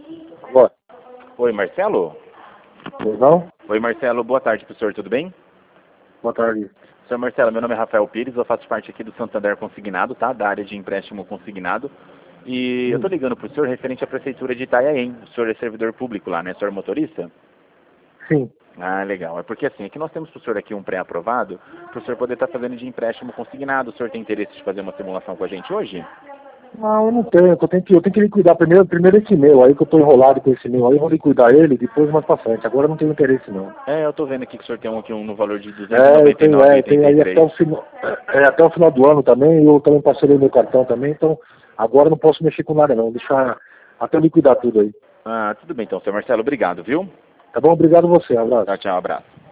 Boa. Oi, Marcelo? Não? Oi, Marcelo. Boa tarde, professor. Tudo bem? Boa tarde. Senhor Marcelo, meu nome é Rafael Pires, eu faço parte aqui do Santander Consignado, tá? Da área de empréstimo consignado. E eu tô ligando pro senhor referente à prefeitura de Itanhaém. O senhor é servidor público lá, né? O senhor é motorista? Sim. Ah, legal. É porque assim, aqui nós temos pro senhor aqui um pré-aprovado, pro senhor poder estar fazendo de empréstimo consignado. O senhor tem interesse de fazer uma simulação com a gente hoje? Não, eu não tenho. Eu tenho que liquidar primeiro esse meu aí, que eu tô enrolado com esse meu aí. Eu vou liquidar ele depois mais pra frente. Agora eu não tenho interesse, não. É, eu tô vendo aqui que o senhor tem um aqui no valor de Eu tenho aí até 299,83. o final. Até o final do ano também. Eu também parcelei meu cartão também. Então, agora eu não posso mexer com nada, não. Deixar até eu liquidar tudo aí. Ah, tudo bem então, senhor Marcelo. Obrigado, viu? Tá bom? Obrigado a você. Um abraço. Tchau, tchau. Abraço.